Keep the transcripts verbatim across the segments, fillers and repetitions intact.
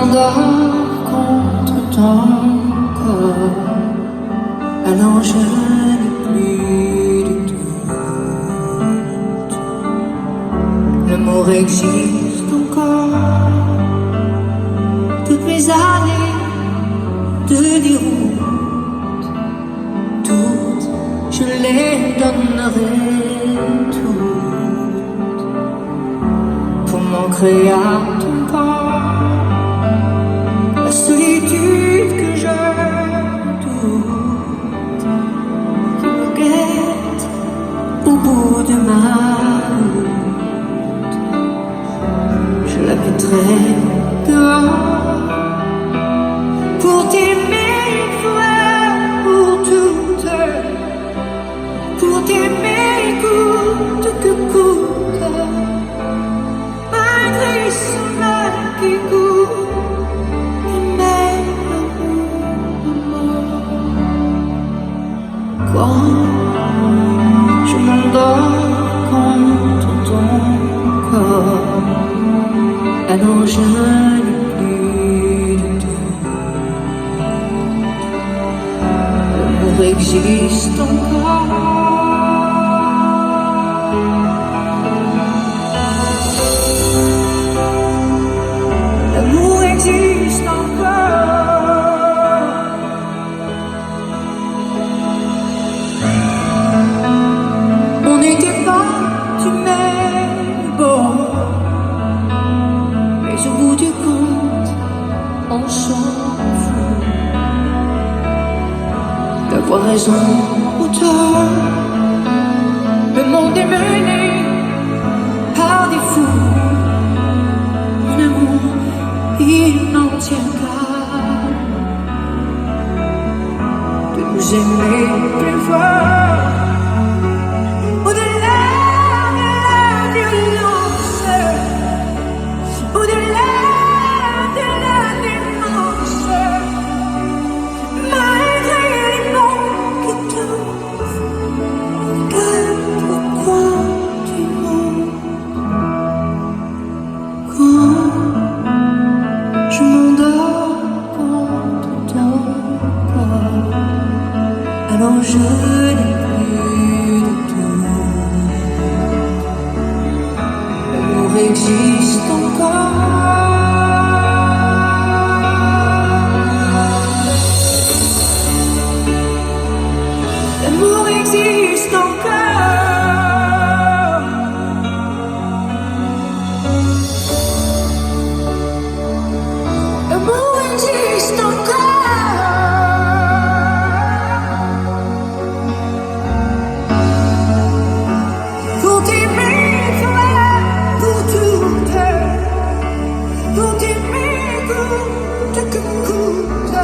m'endors contre ton corps, alors je n'ai plus de doute. L'amour existe encore. Toutes mes années de déroute, toutes, je les donnerai toutes pour m'ancrer à ton corps. La solitude que je doute, qui me guette au bout de ma route, je la mettrai dehors pour t'aimer une fois pour toutes, pour t'aimer coûte que coûte, malgré ce mal qui coûte. Quand je m'endors contre ton corps, alors je n'ai plus de doute. L'amour existe encore. L'amour existe encore. Au bout du compte, on s'en fout d'avoir raison ou tort. Le monde est mené par des fous. Mon amour, il n'en tient qu'à de nous aimer plus fort. Au-delà de la violence, au-delà de la démence, malgré les mots qui touffent, regarde au coin du monde. Quand je m'endors contre ton corps, alors je n'ai plus de doute. L'amour existe encore. L'amour existe encore. L'amour existe encore. Pour t'aimer toi, pour tout, pour t'aimer coûte que coûte,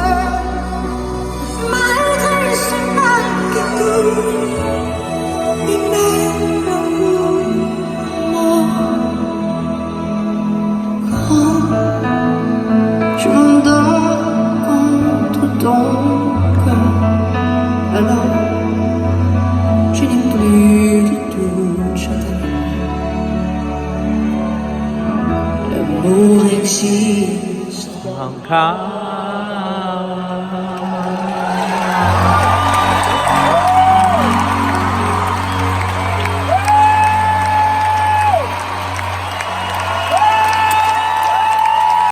malgré ce mal qui coûte. Et même l'amour, quand je m'endors contre ton cœur, alors je n'ai plus de doute, je t'aime. L'amour existe. encore.